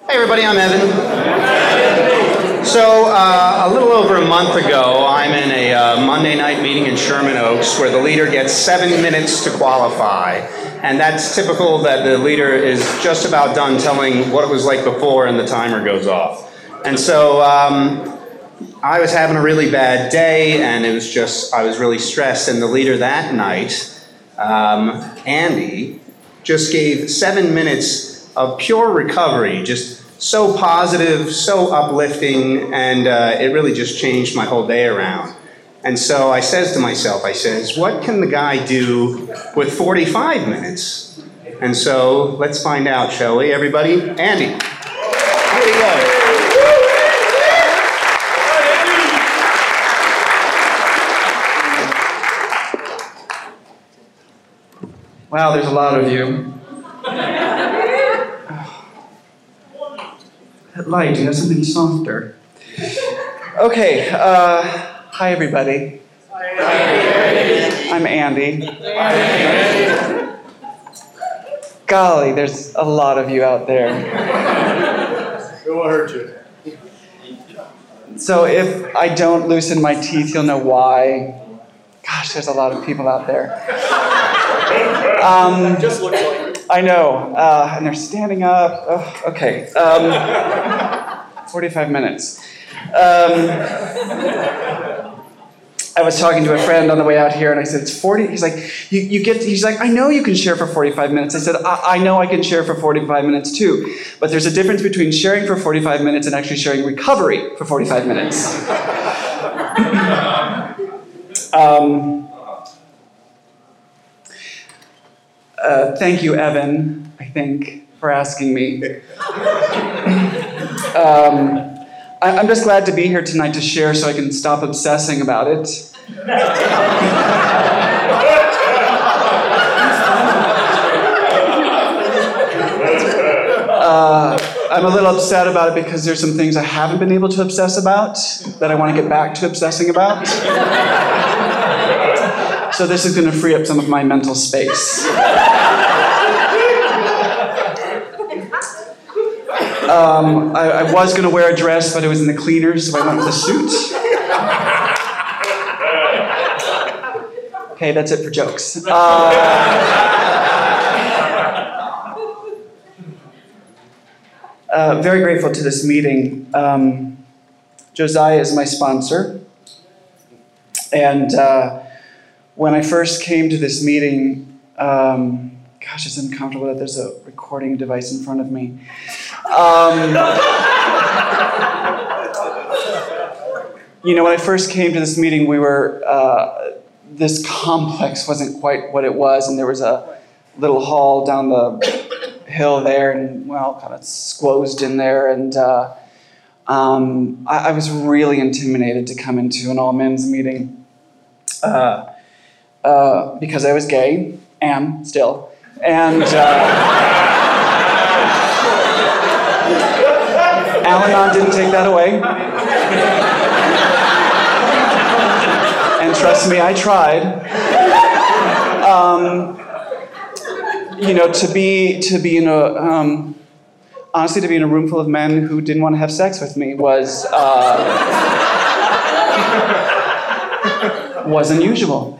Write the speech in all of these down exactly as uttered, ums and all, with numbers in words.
Hey everybody, I'm Evan. So uh, a little over a month ago, I'm in a uh, Monday night meeting in Sherman Oaks where the leader gets seven minutes to qualify. And that's typical that the leader is just about done telling what it was like before and the timer goes off. And so um, I was having a really bad day and it was just, I was really stressed. And the leader that night, um, Andy, just gave seven minutes of pure recovery, just so positive, so uplifting, and uh, it really just changed my whole day around. And so I says to myself, I says, what can the guy do with forty-five minutes? And so let's find out, shall we, everybody? Andy, here you go. Wow, there's a lot of you. That light, you have something softer. Okay, uh, hi everybody. Hi. I'm Andy. Hi. Golly, there's a lot of you out there. It won't hurt you. So if I don't loosen my teeth, you'll know why. Gosh, there's a lot of people out there. Um, Just looks like it. I know, uh, and they're standing up. Oh, okay, um, forty-five minutes. Um, I was talking to a friend on the way out here, and I said, it's forty. He's like, you, you get. He's like, I know you can share for forty-five minutes. I said, I, I know I can share for forty-five minutes too, but there's a difference between sharing for forty-five minutes and actually sharing recovery for forty-five minutes. um, Uh, thank you, Evan, I think, for asking me. um, I, I'm just glad to be here tonight to share so I can stop obsessing about it. uh, I'm a little upset about it because there's some things I haven't been able to obsess about that I want to get back to obsessing about. So this is going to free up some of my mental space. Um, I, I was going to wear a dress, but it was in the cleaners, so I went with a suit. Okay, that's it for jokes. Uh, uh, very grateful to this meeting. Um, Josiah is my sponsor, and uh, when I first came to this meeting, um, gosh, it's uncomfortable that there's a recording device in front of me. Um, you know, when I first came to this meeting, we were, uh, this complex wasn't quite what it was, and there was a little hall down the hill there, and, well, kind of squozed in there, and uh, um, I, I was really intimidated to come into an all-men's meeting. Uh, Uh, because I was gay, am still, and uh, Al-Anon didn't take that away. And trust me, I tried. Um, you know, to be to be in a um, honestly to be in a room full of men who didn't want to have sex with me was uh, was unusual.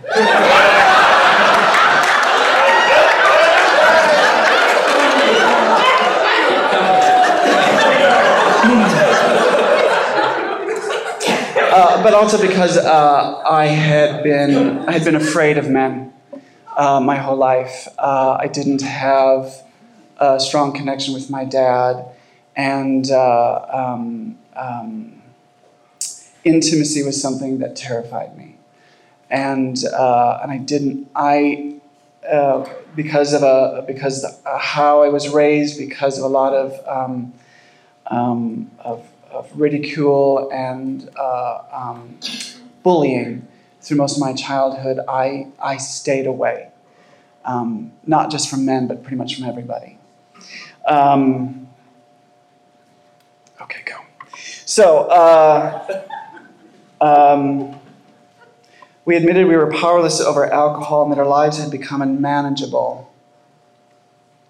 Uh, but also because uh, I had been I had been afraid of men uh, my whole life. Uh, I didn't have a strong connection with my dad, and uh, um, um, intimacy was something that terrified me. And uh, and I didn't I uh, because of a because of how I was raised, because of a lot of um, um, of, of ridicule and uh, um, bullying through most of my childhood, I I stayed away, um, not just from men, but pretty much from everybody. Um, okay, go. So. Uh, um, We admitted we were powerless over alcohol and that our lives had become unmanageable.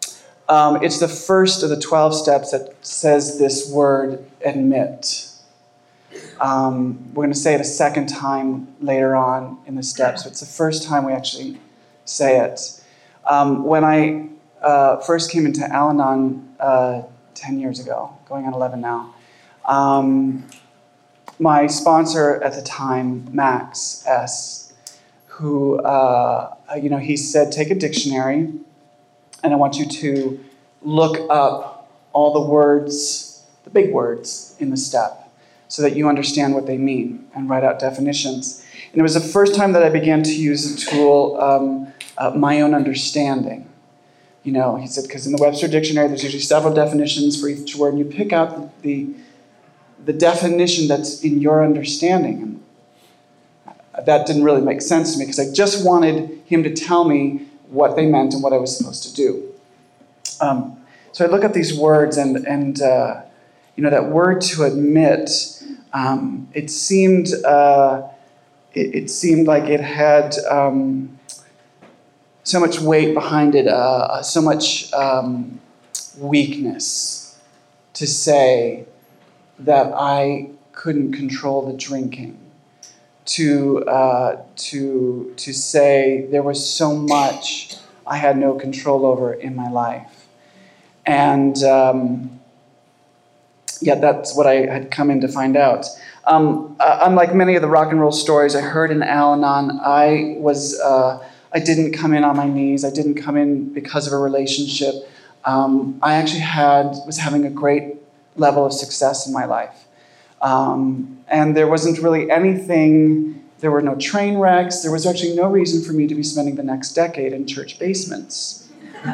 Um, it's the first of the twelve steps that says this word, admit. Um, we're going to say it a second time later on in the steps, but it's the first time we actually say it. Um, when I uh, first came into Al-Anon uh, ten years ago, going on eleven now, um, my sponsor at the time, Max S., who, uh, you know, he said, take a dictionary, and I want you to look up all the words, the big words in the step, so that you understand what they mean, and write out definitions. And it was the first time that I began to use the tool, um, uh, my own understanding. You know, he said, because in the Webster Dictionary, there's usually several definitions for each word, and you pick out the, the, the definition that's in your understanding. And that didn't really make sense to me, because I just wanted him to tell me what they meant and what I was supposed to do. Um, so I look at these words, and, and uh, you know, that word to admit, um, it seemed uh, it, it seemed like it had um, so much weight behind it, uh, so much um, weakness to say that I couldn't control the drinking, to uh, to to say there was so much I had no control over in my life, and um, yeah, that's what I had come in to find out. Um, uh, unlike many of the rock and roll stories I heard in Al-Anon, I was uh, I didn't come in on my knees. I didn't come in because of a relationship. Um, I actually had was having a great level of success in my life. Um, and there wasn't really anything, there were no train wrecks, there was actually no reason for me to be spending the next decade in church basements.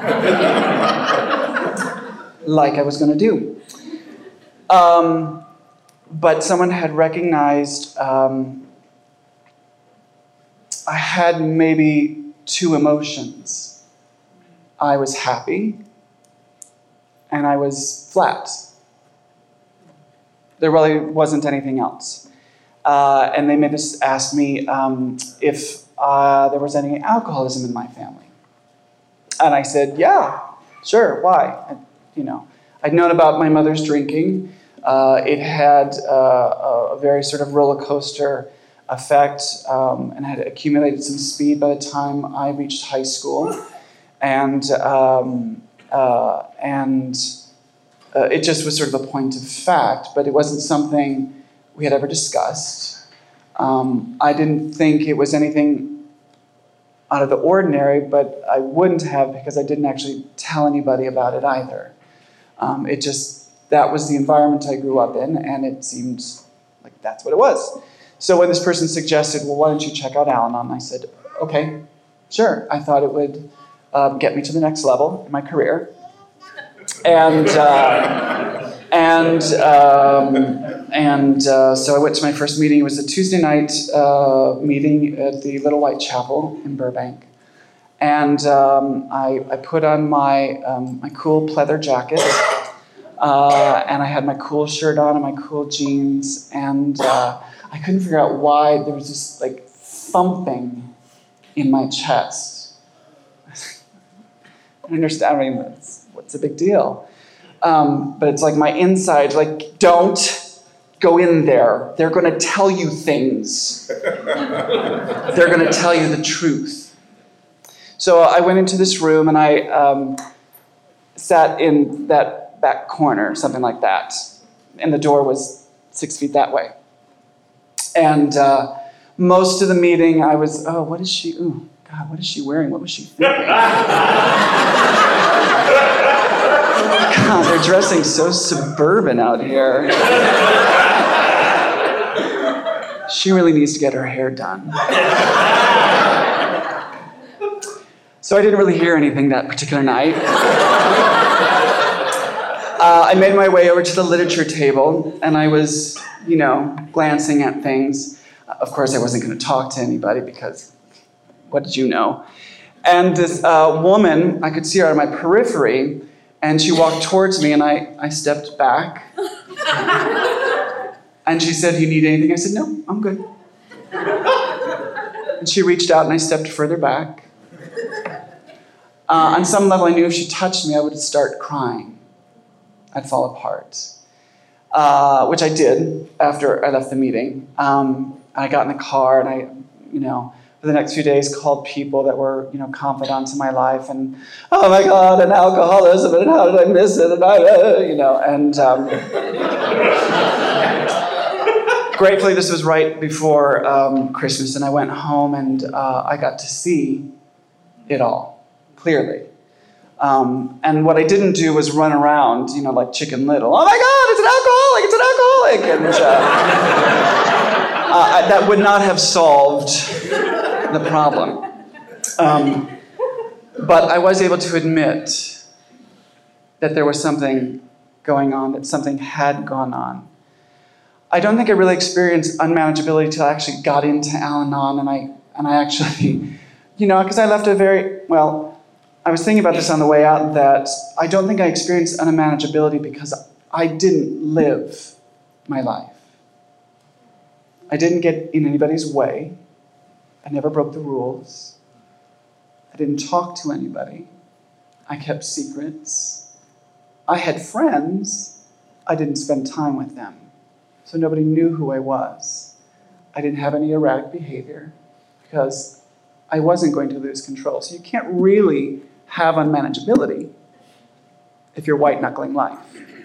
Like I was going to do. Um, but someone had recognized um, I had maybe two emotions. I was happy, and I was flat. There really wasn't anything else. Uh, and they made us ask me um, if uh, there was any alcoholism in my family. And I said, yeah, sure, why? I, you know, I'd known about my mother's drinking. Uh, it had uh, a very sort of roller coaster effect, um, and had accumulated some speed by the time I reached high school. And, um, uh, and Uh, it just was sort of a point of fact, but it wasn't something we had ever discussed. Um, I didn't think it was anything out of the ordinary, but I wouldn't have, because I didn't actually tell anybody about it either. Um, it just, that was the environment I grew up in, and it seemed like that's what it was. So when this person suggested, well, why don't you check out Al-Anon? I said, okay, sure. I thought it would uh, get me to the next level in my career. And uh, and um, and uh, so I went to my first meeting. It was a Tuesday night uh, meeting at the Little White Chapel in Burbank, and um, I, I put on my um, my cool pleather jacket, uh, and I had my cool shirt on and my cool jeans, and uh, I couldn't figure out why there was this like thumping in my chest. I don't understand. I mean, that's, what's the big deal? Um, but it's like my inside, like, don't go in there. They're going to tell you things. They're going to tell you the truth. So I went into this room, and I um, sat in that back corner, something like that. And the door was six feet that way. And uh, most of the meeting, I was, oh, what is she, ooh, God, what is she wearing? What was she thinking? God, they're dressing so suburban out here. She really needs to get her hair done. So I didn't really hear anything that particular night. Uh, I made my way over to the literature table, and I was, you know, glancing at things. Of course, I wasn't going to talk to anybody, because what did you know? And this uh, woman, I could see her out of my periphery, and she walked towards me, and I, I stepped back. And she said, do you need anything? I said, no, I'm good. And she reached out, and I stepped further back. Uh, on some level, I knew if she touched me, I would start crying. I'd fall apart, uh, which I did after I left the meeting. Um, I got in the car, and I, you know, for the next few days, called people that were, you know, confidants in my life, and oh my God, and alcoholism, and how did I miss it, and I, you know, and um, gratefully, this was right before um, Christmas, and I went home, and uh, I got to see it all clearly. Um, and what I didn't do was run around, you know, like Chicken Little. Oh my God, it's an alcoholic! It's an alcoholic! And uh, uh, that would not have solved the problem. Um, but I was able to admit that there was something going on, that something had gone on. I don't think I really experienced unmanageability until I actually got into Al-Anon, and I and I actually, you know, because I left a very, well, I was thinking about this on the way out, that I don't think I experienced unmanageability because I didn't live my life. I didn't get in anybody's way. I never broke the rules. I didn't talk to anybody. I kept secrets. I had friends. I didn't spend time with them. So nobody knew who I was. I didn't have any erratic behavior because I wasn't going to lose control. So you can't really have unmanageability if you're white-knuckling life.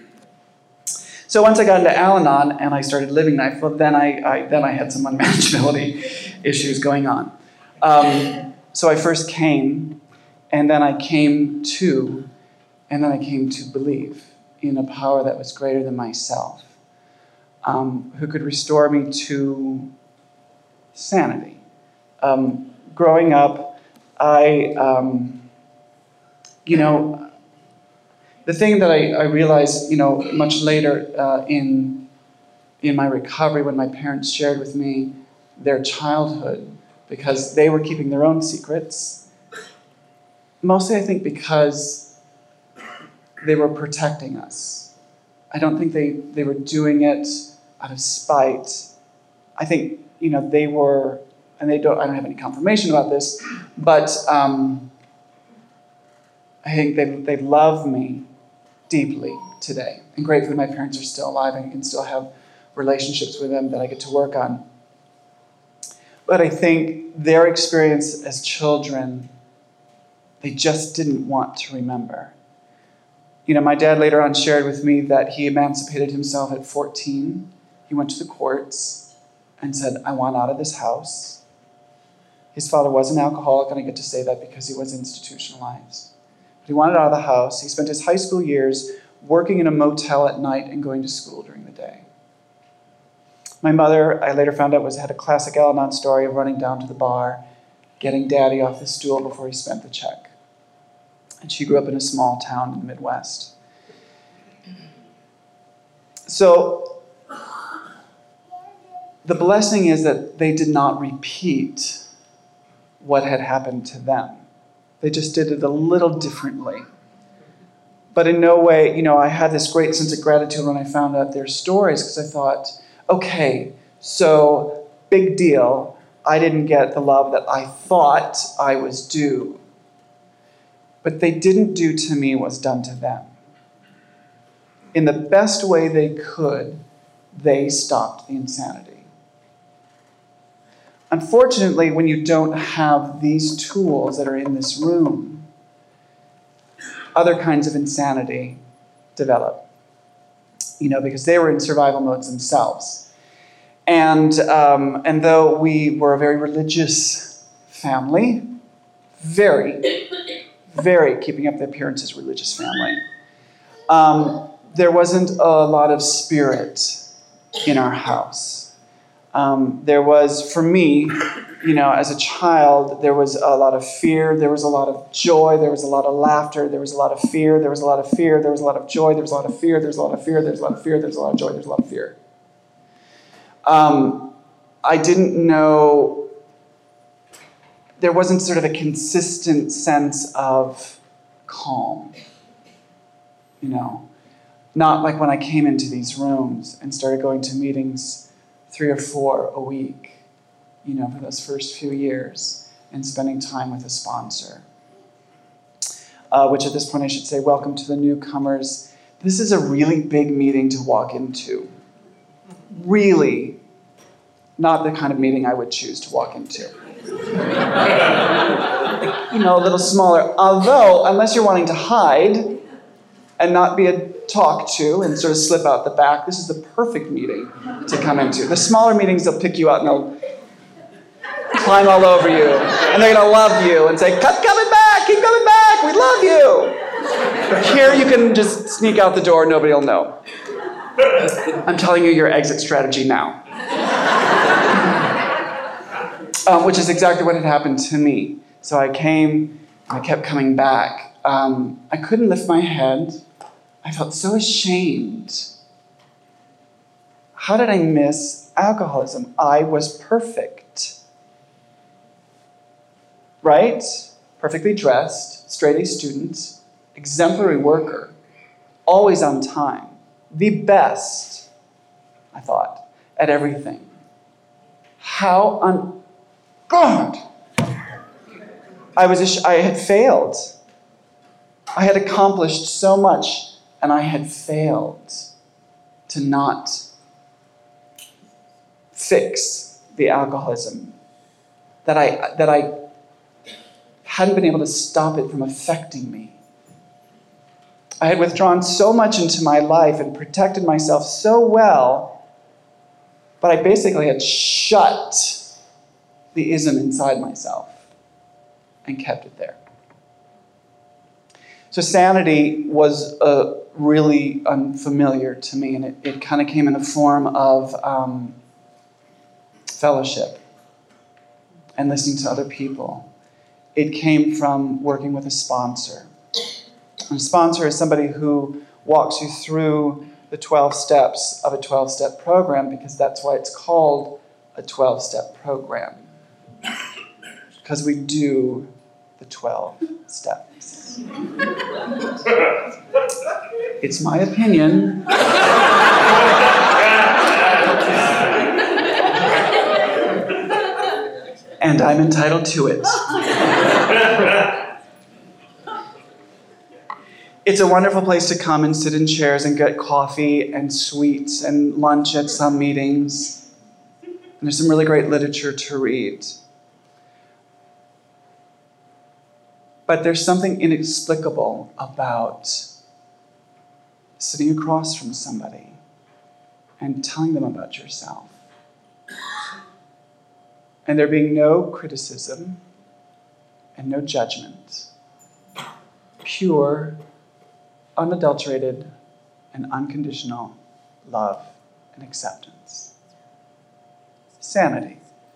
So once I got into Al-Anon and I started living life, well, then I, I then I had some unmanageability issues going on. Um, so I first came, and then I came to, and then I came to believe in a power that was greater than myself, um, who could restore me to sanity. Um, growing up, I, um, you know, the thing that I, I realized, you know, much later uh, in in my recovery, when my parents shared with me their childhood, because they were keeping their own secrets, mostly I think because they were protecting us. I don't think they, they were doing it out of spite. I think, you know, they were, and they don't, I don't have any confirmation about this, but um, I think they, they love me deeply today. And gratefully my parents are still alive and I can still have relationships with them that I get to work on. But I think their experience as children, they just didn't want to remember. You know, my dad later on shared with me that he emancipated himself at fourteen. He went to the courts and said, I want out of this house. His father was an alcoholic, and I get to say that because he was institutionalized. But he wanted out of the house. He spent his high school years working in a motel at night and going to school during the day. My mother, I later found out, was had a classic Al-Anon story of running down to the bar, getting daddy off the stool before he spent the check. And she grew up in a small town in the Midwest. So the blessing is that they did not repeat what had happened to them. They just did it a little differently. But in no way, you know, I had this great sense of gratitude when I found out their stories, because I thought, okay, so big deal. I didn't get the love that I thought I was due. But they didn't do to me what was done to them. In the best way they could, they stopped the insanity. Unfortunately, when you don't have these tools that are in this room, other kinds of insanity develop. You know, because they were in survival modes themselves. And, um, and though we were a very religious family, very, very keeping up the appearances religious family, um, there wasn't a lot of spirit in our house. Um, there was, for me, you know, as a child, there was a lot of fear, there was a lot of joy, there was a lot of laughter, there was a lot of fear, there was a lot of fear, there was a lot of joy, there was a lot of fear, there was a lot of fear, there was a lot of fear, there was a lot of joy, there was a lot of fear. Um, I didn't know, there wasn't sort of a consistent sense of calm, you know. Not like when I came into these rooms and started going to meetings three or four a week, you know, for those first few years, and spending time with a sponsor. uh, which at this point I should say, welcome to the newcomers. This is a really big meeting to walk into. Really not the kind of meeting I would choose to walk into. You know, a little smaller. Although, unless you're wanting to hide and not be a talk to and sort of slip out the back, this is the perfect meeting to come into. The smaller meetings, they'll pick you out and they'll climb all over you. And they're going to love you and say, keep coming back, keep coming back, we love you. Here you can just sneak out the door, nobody will know. I'm telling you your exit strategy now. Um, which is exactly what had happened to me. So I came, and I kept coming back. Um, I couldn't lift my head. I felt so ashamed. How did I miss alcoholism? I was perfect. Right? Perfectly dressed, straight-A student, exemplary worker, always on time. The best, I thought, at everything. How on God! I was, I had failed. I had accomplished so much, and I had failed to not fix the alcoholism. That I, that I hadn't been able to stop it from affecting me. I had withdrawn so much into my life and protected myself so well, but I basically had shut the ism inside myself and kept it there. So sanity was uh, really unfamiliar to me, and it, it kind of came in the form of um, fellowship and listening to other people. It came from working with a sponsor. And a sponsor is somebody who walks you through the twelve steps of a twelve-step program, because that's why it's called a twelve-step program. Because we do the twelve steps. It's my opinion. And I'm entitled to it. It's a wonderful place to come and sit in chairs and get coffee and sweets and lunch at some meetings. And there's some really great literature to read. But there's something inexplicable about sitting across from somebody and telling them about yourself. And there being no criticism and no judgment. Pure, unadulterated, and unconditional love and acceptance. Sanity.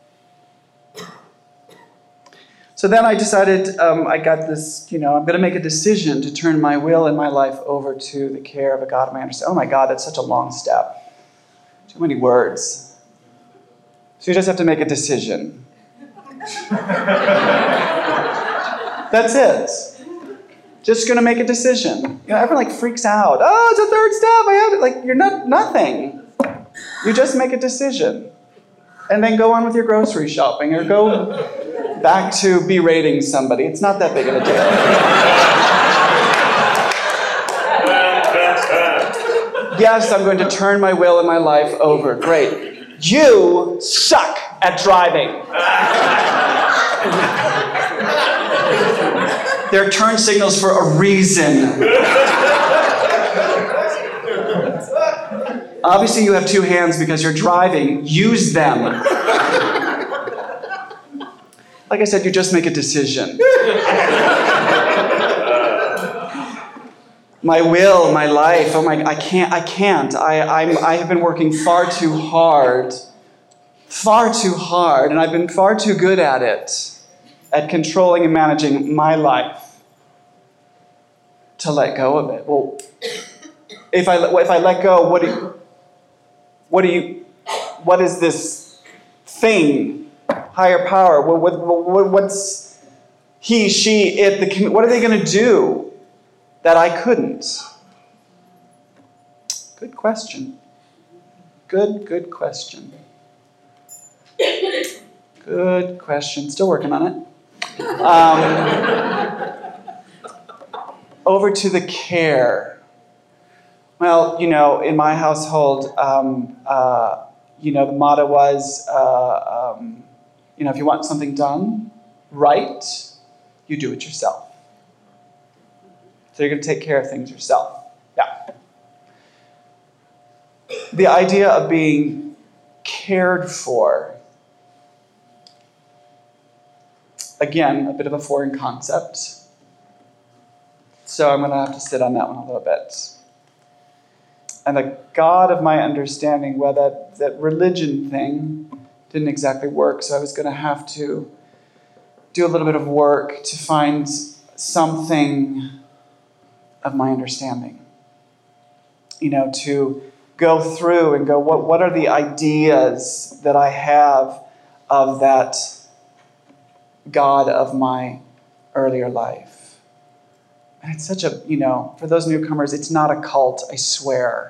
So then I decided, um, I got this, you know, I'm going to make a decision to turn my will and my life over to the care of a God of my understanding. Oh my God, that's such a long step. Too many words. So you just have to make a decision. That's it. Just going to make a decision. You know, everyone like freaks out. Oh, it's a third step. I have to, like, you're not, nothing. You just make a decision. And then go on with your grocery shopping or go back to berating somebody. It's not that big of a deal. Yes, I'm going to turn my will and my life over. Great. You suck at driving. There are turn signals for a reason. Obviously, you have two hands because you're driving. Use them. Like I said, you just make a decision. My will, my life, oh my, I can't, I can't. I, I'm, I have been working far too hard, far too hard, and I've been far too good at it, at controlling and managing my life, to let go of it. Well, if I, if I let go, what do you, what do you, what is this thing? Higher power, what, what, what's he, she, it, the, what are they going to do that I couldn't? Good question. Good, good question. Good question. Still working on it. Um, over to the care. Well, you know, in my household, um, uh, you know, the motto was, uh, um, you know, if you want something done right, you do it yourself. So you're going to take care of things yourself. Yeah. The idea of being cared for, again, a bit of a foreign concept. So I'm going to have to sit on that one a little bit. And the God of my understanding, well, that, that religion thing didn't exactly work, so I was going to have to do a little bit of work to find something of my understanding. You know, to go through and go, what, what are the ideas that I have of that God of my earlier life? And it's such a, you know, for those newcomers, it's not a cult, I swear.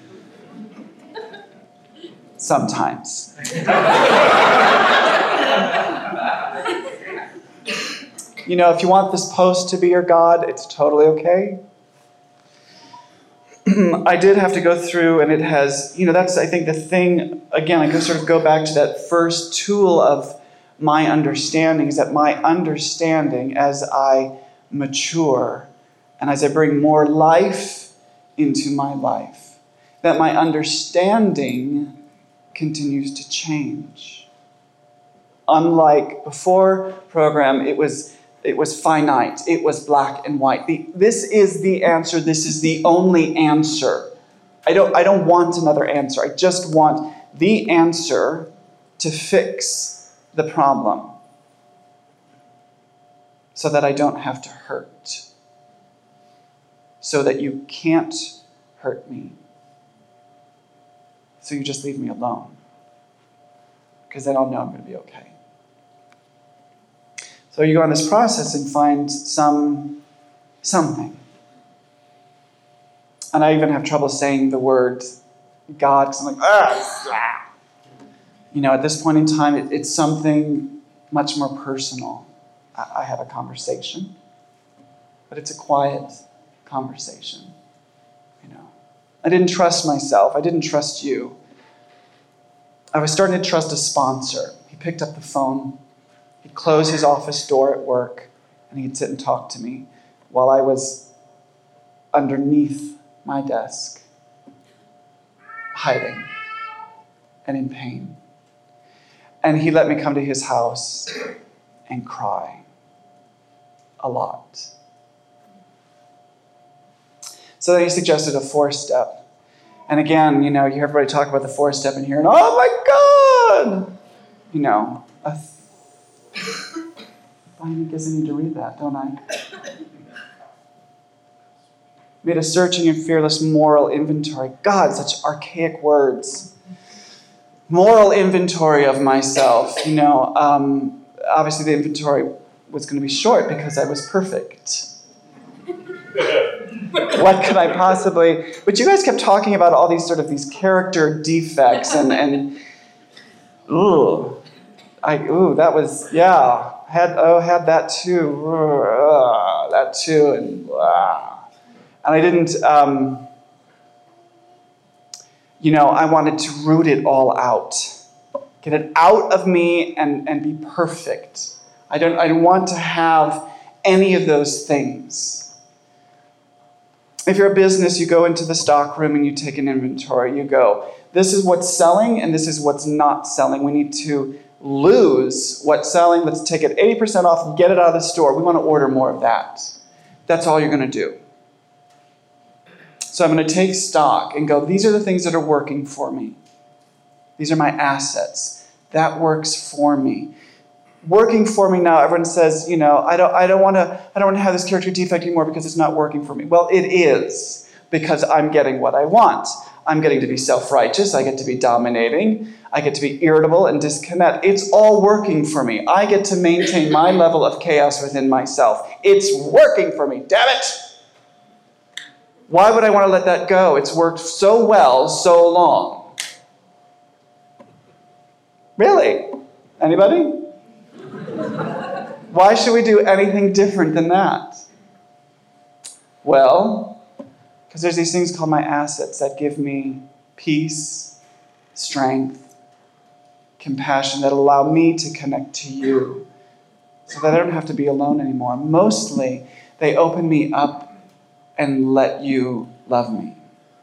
Sometimes. You know, if you want this post to be your God, it's totally okay. I did have to go through, and it has, you know, that's, I think, the thing, again, I can sort of go back to that first tool of my understanding, is that my understanding as I mature and as I bring more life into my life, that my understanding continues to change. Unlike before program, it was it was finite, it was black and white. The, this is the answer, this is the only answer. I don't, I don't want another answer. I just want the answer to fix the problem so that I don't have to hurt, so that you can't hurt me. So you just leave me alone, because then I'll know I'm going to be okay. So you go on this process and find some something. And I even have trouble saying the word God, because I'm like, ah, you know, at this point in time, it, it's something much more personal. I, I have a conversation, but it's a quiet conversation. You know, I didn't trust myself. I didn't trust you. I was starting to trust a sponsor. He picked up the phone. He'd close his office door at work, and he'd sit and talk to me while I was underneath my desk, hiding and in pain. And he let me come to his house and cry a lot. So then he suggested a four-step. And again, you know, you hear everybody talk about the four-step in here, and oh my God! You know, a th- I guess I need to read that, don't I? Made a searching and fearless moral inventory. God, such archaic words. Moral inventory of myself. You know, um, obviously the inventory was going to be short because I was perfect. What could I possibly... But you guys kept talking about all these sort of these character defects and... and ooh, I, ooh, that was, yeah. Had oh had that too, uh, that too, and uh, and I didn't. Um, you know, I wanted to root it all out, get it out of me, and and be perfect. I don't. I don't want to have any of those things. If you're a business, you go into the stock room and you take an inventory. You go, this is what's selling, and this is what's not selling. We need to lose what's selling. Let's take it eighty percent off and get it out of the store. We want to order more of that. That's all you're going to do. So I'm going to take stock and go, these are the things that are working for me. These are my assets. That works for me. Working for me now, everyone says, you know, I don't I don't want to I don't want to have this character defect anymore because it's not working for me. Well, it is, because I'm getting what I want. I'm getting to be self-righteous. I get to be dominating. I get to be irritable and disconnect. It's all working for me. I get to maintain my level of chaos within myself. It's working for me. Damn it! Why would I want to let that go? It's worked so well, so long. Really? Anybody? Why should we do anything different than that? Well, because there's these things called my assets that give me peace, strength, compassion, that allow me to connect to you so that I don't have to be alone anymore. Mostly, they open me up and let you love me.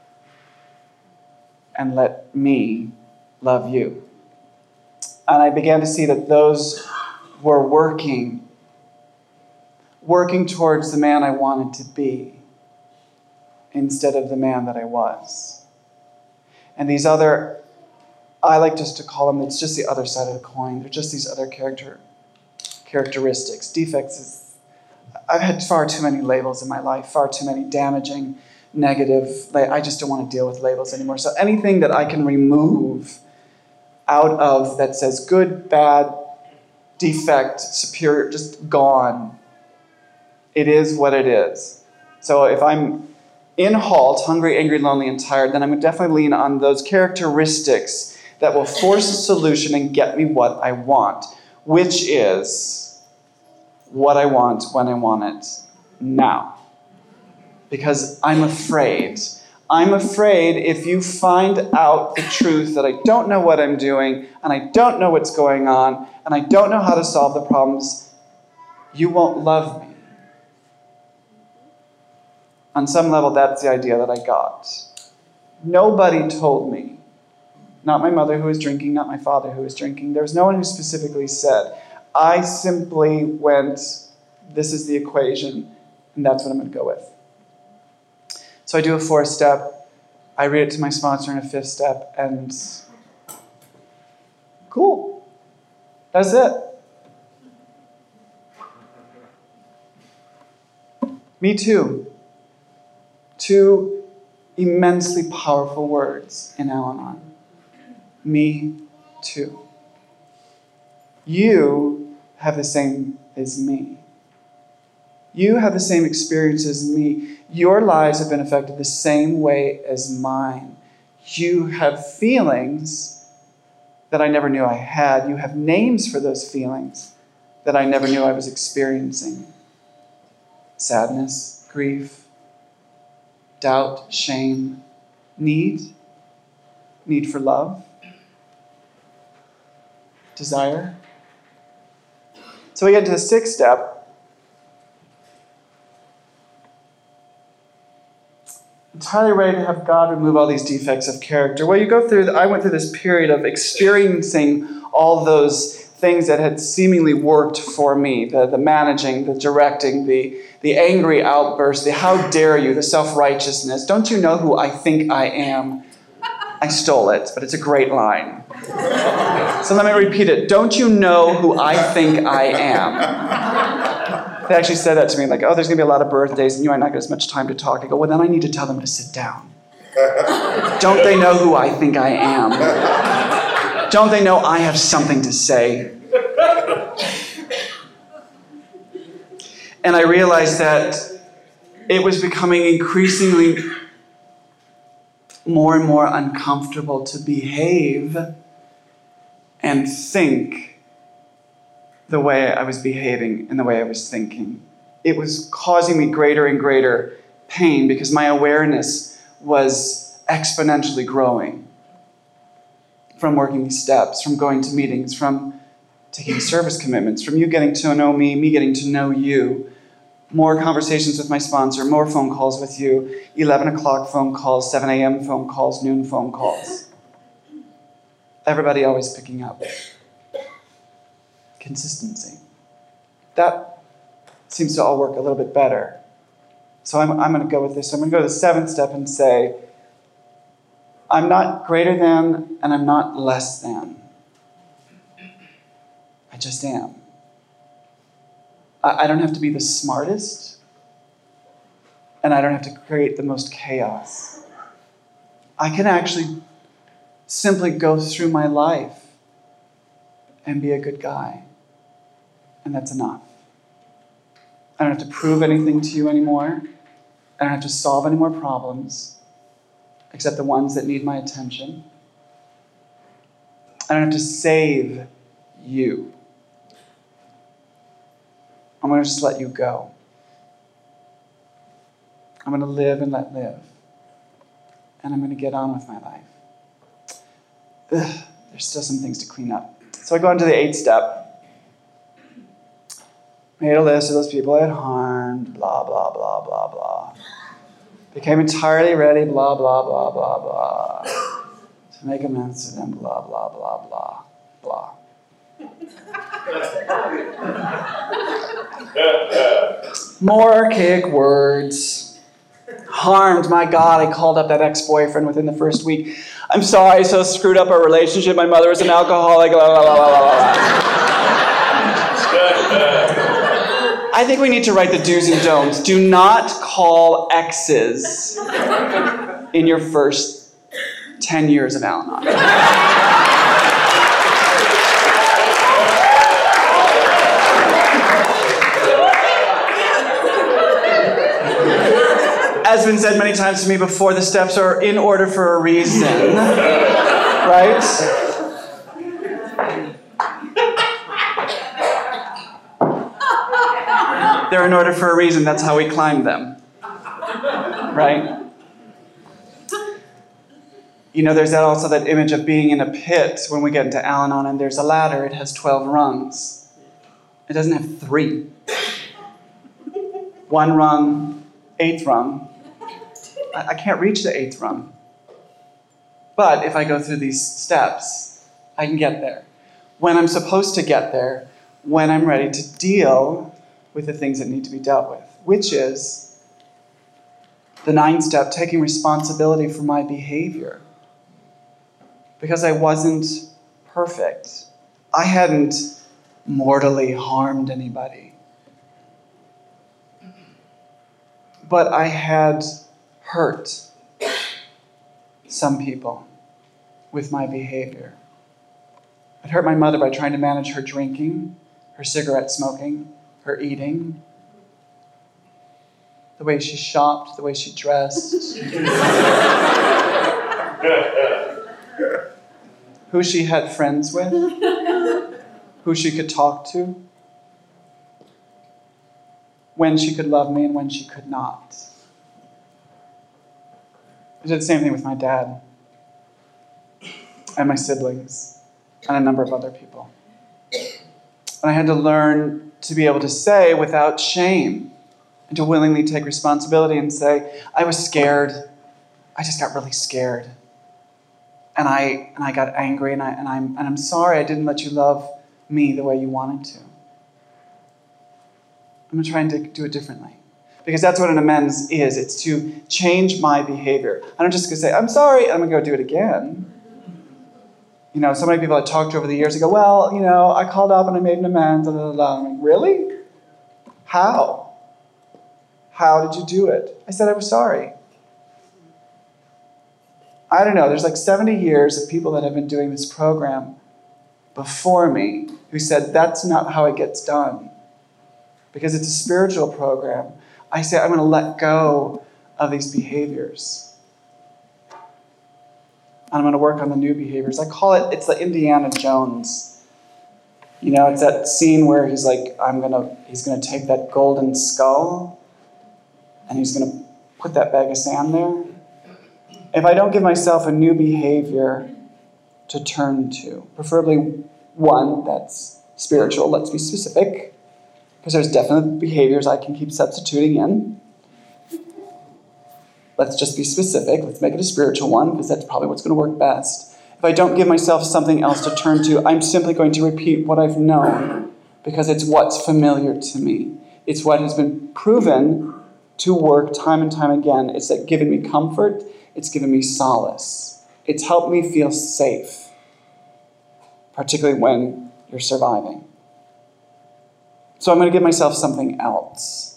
And let me love you. And I began to see that those were working, working towards the man I wanted to be instead of the man that I was. And these other, I like just to call them, it's just the other side of the coin. They're just these other character characteristics. Defects is, I've had far too many labels in my life, far too many damaging, negative, I just don't want to deal with labels anymore. So anything that I can remove out of that says good, bad, defect, superior, just gone. It is what it is. So if I'm in halt, hungry, angry, lonely, and tired, then I'm going to definitely lean on those characteristics that will force a solution and get me what I want, which is what I want when I want it now. Because I'm afraid. I'm afraid if you find out the truth that I don't know what I'm doing, and I don't know what's going on, and I don't know how to solve the problems, you won't love me. On some level, that's the idea that I got. Nobody told me. Not my mother who was drinking, not my father who was drinking. There was no one who specifically said. I simply went, this is the equation, and that's what I'm going to go with. So I do a fourth step, I read it to my sponsor in a fifth step, and cool. That's it. Me too. Two immensely powerful words in Al-Anon. Me too. You have the same as me. You have the same experience as me. Your lives have been affected the same way as mine. You have feelings that I never knew I had. You have names for those feelings that I never knew I was experiencing. Sadness, grief, doubt, shame, need, need for love, desire. So we get to the sixth step. Entirely ready to have God remove all these defects of character. Well, you go through, I went through this period of experiencing all those things that had seemingly worked for me. The, the managing, the directing, the, the angry outbursts, the how dare you, the self-righteousness. Don't you know who I think I am? I stole it, but it's a great line. So let me repeat it. Don't you know who I think I am? They actually said that to me, like, oh, there's going to be a lot of birthdays, and you might not get as much time to talk. I go, well, then I need to tell them to sit down. Don't they know who I think I am? Don't they know I have something to say? And I realized that it was becoming increasingly more and more uncomfortable to behave and think the way I was behaving and the way I was thinking. It was causing me greater and greater pain because my awareness was exponentially growing from working these steps, from going to meetings, from taking service commitments, from you getting to know me, me getting to know you, more conversations with my sponsor, more phone calls with you, eleven o'clock phone calls, seven a.m. phone calls, noon phone calls. Everybody always picking up. Consistency. That seems to all work a little bit better. So I'm, I'm going to go with this. I'm going to go to the seventh step and say, I'm not greater than and I'm not less than. I just am. I, I don't have to be the smartest, and I don't have to create the most chaos. I can actually simply go through my life and be a good guy. And that's enough. I don't have to prove anything to you anymore. I don't have to solve any more problems, except the ones that need my attention. I don't have to save you. I'm going to just let you go. I'm going to live and let live. And I'm going to get on with my life. Ugh, there's still some things to clean up. So I go into the eighth step. Made a list of those people I had harmed, blah, blah, blah, blah, blah. Became entirely ready, blah, blah, blah, blah, blah. To make amends to them, blah, blah, blah, blah, blah. More archaic words. Harmed, my God, I called up that ex-boyfriend within the first week. I'm sorry, I so screwed up our relationship. My mother was an alcoholic, blah, blah, blah, blah, blah. I think we need to write the do's and don'ts. Do not call exes in your first ten years of Al-Anon. As been said many times to me before, the steps are in order for a reason, right? They're in order for a reason. That's how we climb them, right? You know, there's that also that image of being in a pit when we get into Al-Anon, and there's a ladder. It has twelve rungs. It doesn't have three. One rung, eighth rung. I, I can't reach the eighth rung. But if I go through these steps, I can get there. When I'm supposed to get there, when I'm ready to deal with the things that need to be dealt with, which is the ninth step, taking responsibility for my behavior. Because I wasn't perfect. I hadn't mortally harmed anybody. But I had hurt some people with my behavior. I'd hurt my mother by trying to manage her drinking, her cigarette smoking, her eating, the way she shopped, the way she dressed, who she had friends with, who she could talk to, when she could love me and when she could not. I did the same thing with my dad and my siblings and a number of other people. And I had to learn to be able to say without shame and to willingly take responsibility and say, I was scared. I just got really scared. And I and I got angry and I and I'm and I'm sorry I didn't let you love me the way you wanted to. I'm trying to do it differently. Because that's what an amends is. It's to change my behavior. I'm just going to say, I'm sorry, and I'm going to go do it again. You know, so many people I talked to over the years, they go, well, you know, I called up and I made an amends, blah, blah, blah. I'm like, really? How? How did you do it? I said I was sorry. I don't know, there's like seventy years of people that have been doing this program before me who said that's not how it gets done. Because it's a spiritual program. I say I'm going to let go of these behaviors. And I'm going to work on the new behaviors. I call it, it's the Indiana Jones. You know, it's that scene where he's like, I'm going to, he's going to take that golden skull and he's going to put that bag of sand there. If I don't give myself a new behavior to turn to, preferably one that's spiritual, let's be specific, because there's definite behaviors I can keep substituting in. Let's just be specific. Let's make it a spiritual one, because that's probably what's going to work best. If I don't give myself something else to turn to, I'm simply going to repeat what I've known, because it's what's familiar to me. It's what has been proven to work time and time again. It's like given me comfort. It's given me solace. It's helped me feel safe, particularly when you're surviving. So I'm going to give myself something else.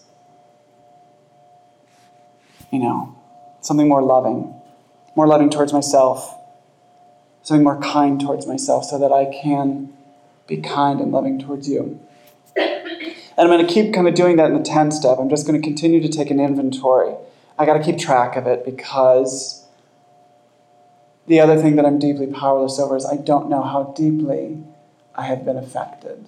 You know, something more loving. More loving towards myself. Something more kind towards myself so that I can be kind and loving towards you. And I'm going to keep kind of doing that in the tenth step. I'm just going to continue to take an inventory. I got to keep track of it because the other thing that I'm deeply powerless over is I don't know how deeply I have been affected.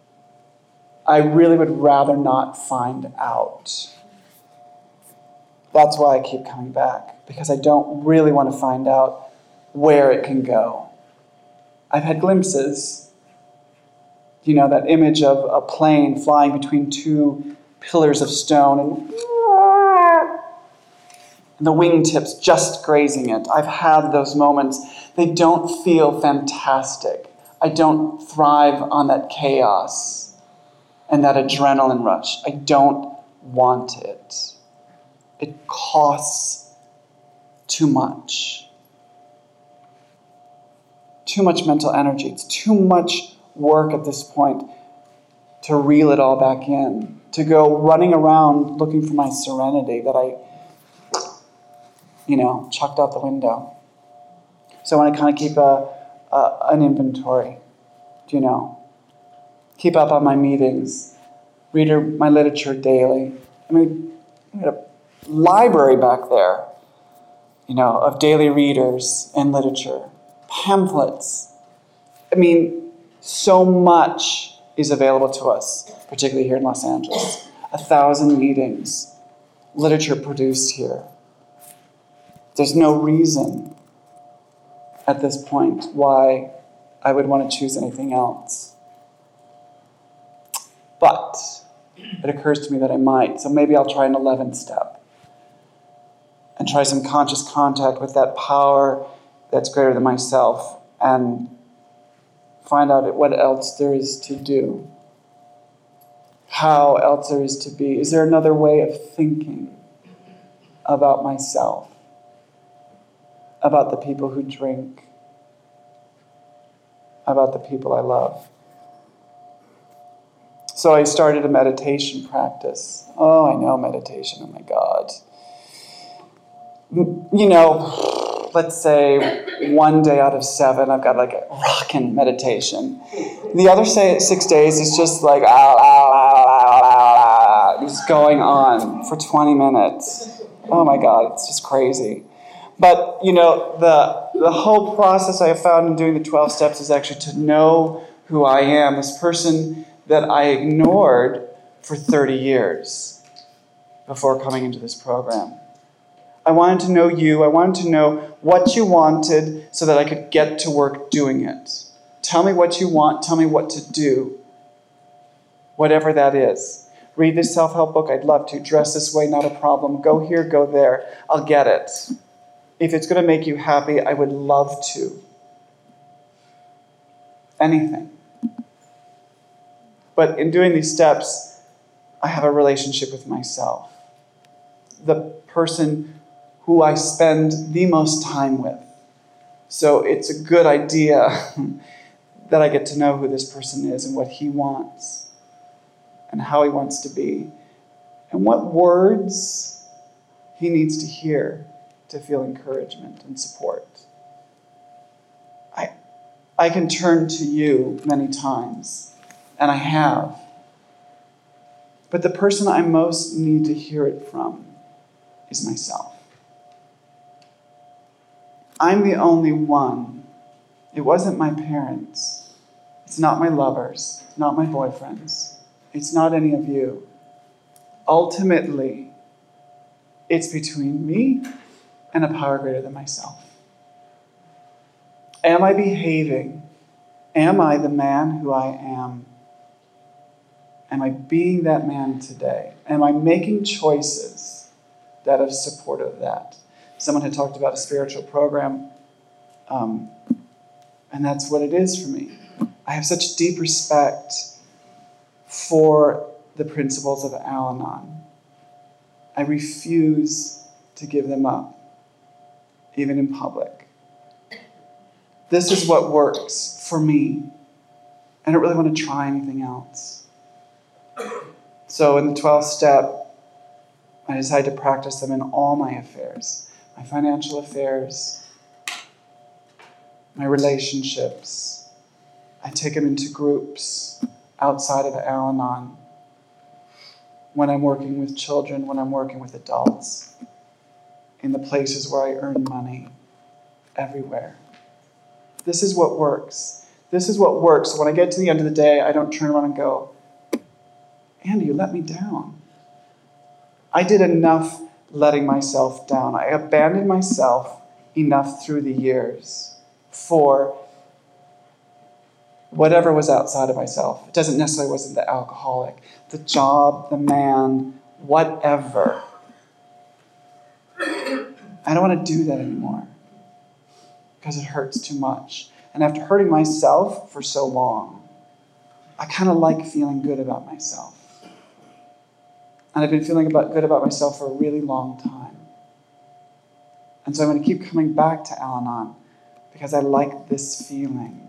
I really would rather not find out. That's why I keep coming back, because I don't really want to find out where it can go. I've had glimpses, you know, that image of a plane flying between two pillars of stone and, and the wingtips just grazing it. I've had those moments. They don't feel fantastic. I don't thrive on that chaos and that adrenaline rush. I don't want it. It costs too much. Too much mental energy. It's too much work at this point to reel it all back in, to go running around looking for my serenity that I, you know, chucked out the window. So I want to kind of keep a, a an inventory, you know, keep up on my meetings, read my literature daily. I mean, I had a library back there, you know, of daily readers and literature, pamphlets. I mean, so much is available to us, particularly here in Los Angeles. A thousand meetings, literature produced here. There's no reason at this point why I would want to choose anything else. But it occurs to me that I might, so maybe I'll try an eleventh step and try some conscious contact with that power that's greater than myself and find out what else there is to do, how else there is to be. Is there another way of thinking about myself, about the people who drink, about the people I love? So I started a meditation practice. Oh, I know meditation, oh my God. You know, let's say one day out of seven, I've got like a rockin' meditation. The other say, six days is just like, ah, ah, ah, ah, ah, ah, just going on for twenty minutes. Oh my God, it's just crazy. But, you know, the the whole process I have found in doing the twelve steps is actually to know who I am, this person that I ignored for thirty years before coming into this program. I wanted to know you. I wanted to know what you wanted so that I could get to work doing it. Tell me what you want. Tell me what to do. Whatever that is. Read this self-help book. I'd love to. Dress this way, not a problem. Go here, go there. I'll get it. If it's going to make you happy, I would love to. Anything. But in doing these steps, I have a relationship with myself. The person who I spend the most time with. So it's a good idea that I get to know who this person is and what he wants and how he wants to be and what words he needs to hear to feel encouragement and support. I, I can turn to you many times, and I have. But the person I most need to hear it from is myself. I'm the only one. It wasn't my parents. It's not my lovers. It's not my boyfriends. It's not any of you. Ultimately, it's between me and a power greater than myself. Am I behaving? Am I the man who I am? Am I being that man today? Am I making choices that are supportive of that? Someone had talked about a spiritual program, um, and that's what it is for me. I have such deep respect for the principles of Al-Anon. I refuse to give them up, even in public. This is what works for me. I don't really want to try anything else. So in the twelfth step, I decided to practice them in all my affairs. My financial affairs, my relationships. I take them into groups outside of Al-Anon. When I'm working with children, when I'm working with adults, in the places where I earn money, everywhere. This is what works. This is what works. When I get to the end of the day, I don't turn around and go, Andy, you let me down. I did enough letting myself down. I abandoned myself enough through the years for whatever was outside of myself. It doesn't necessarily wasn't the alcoholic, the job, the man, whatever. I don't want to do that anymore because it hurts too much. And after hurting myself for so long, I kind of like feeling good about myself. And I've been feeling about, good about myself for a really long time. And so I'm going to keep coming back to Al-Anon because I like this feeling.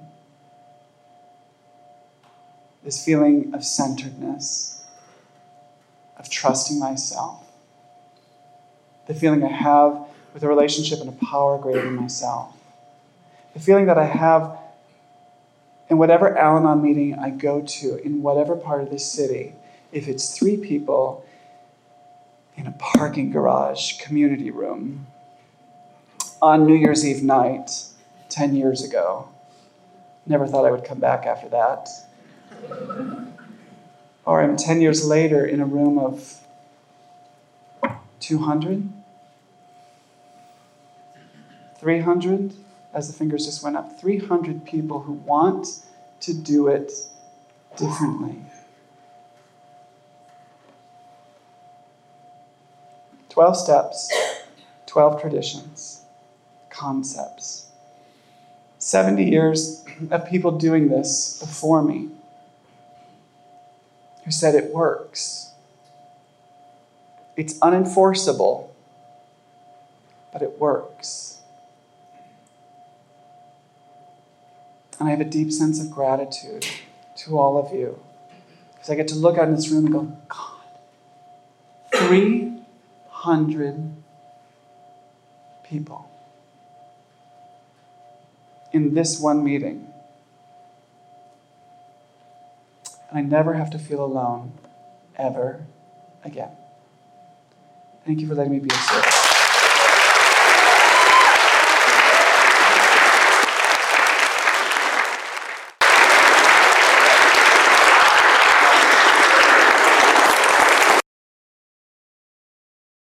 This feeling of centeredness, of trusting myself. The feeling I have with a relationship and a power greater than myself. The feeling that I have in whatever Al-Anon meeting I go to, in whatever part of the city, if it's three people in a parking garage community room on New Year's Eve night ten years ago. Never thought I would come back after that. Or I'm ten years later in a room of two hundred, three hundred, as the fingers just went up, three hundred people who want to do it differently. twelve steps, twelve traditions, concepts. seventy years of people doing this before me who said it works. It's unenforceable, but it works. And I have a deep sense of gratitude to all of you because I get to look out in this room and go, God, three hundred people in this one meeting. And I never have to feel alone ever again. Thank you for letting me be of service.